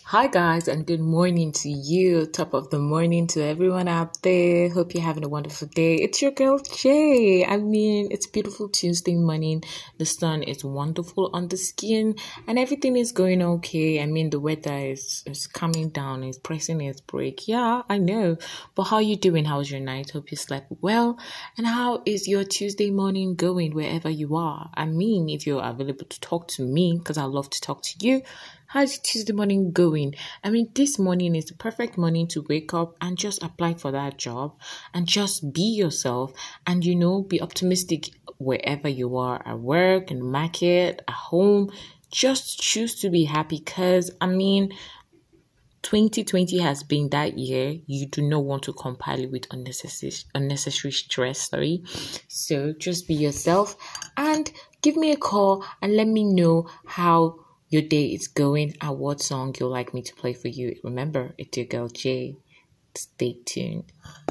Hi, guys, and good morning to you. Top of the morning to everyone out there. Hope you're having a wonderful day. It's your girl Jay. It's beautiful Tuesday morning. The sun is wonderful on the skin, and everything is going okay. The weather is coming down, it's pressing its break. Yeah, I know. But how you doing? How's your night? Hope you slept well. And how is your Tuesday morning going wherever you are? If you're available to talk to me, because I love to talk to you. How's your Tuesday morning going? This morning is the perfect morning to wake up and just apply for that job and just be yourself and, be optimistic wherever you are at work, in the market, at home. Just choose to be happy because, 2020 has been that year you do not want to compile it with unnecessary stress, sorry. So just be yourself and give me a call and let me know how your day is going and what song you'd like me to play for you. Remember, it's your girl Jay. Stay tuned.